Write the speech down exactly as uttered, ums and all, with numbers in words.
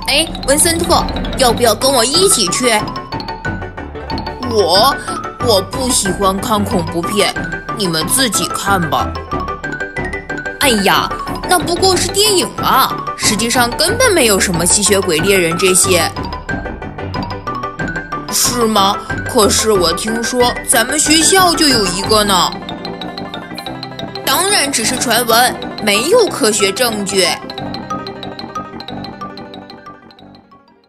哎，文森特，要不要跟我一起去？ 我我不喜欢看恐怖片，你们自己看吧。 哎呀，那不过是电影嘛，实际上根本没有什么吸血鬼猎人这些。 是吗？可是我听说咱们学校就有一个呢。 当然只是传闻，没有科学证据。